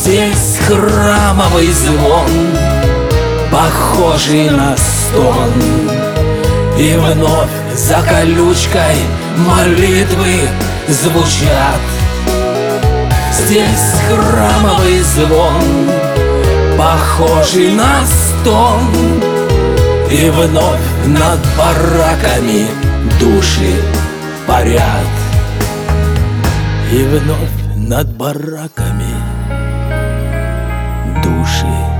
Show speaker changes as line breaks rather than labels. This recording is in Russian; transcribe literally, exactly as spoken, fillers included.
Здесь храмовый звон, похожий на стон, и вновь за колючкой молитвы звучат. Здесь храмовый звон, похожий на стон, и вновь над бараками души парят. И вновь над бараками души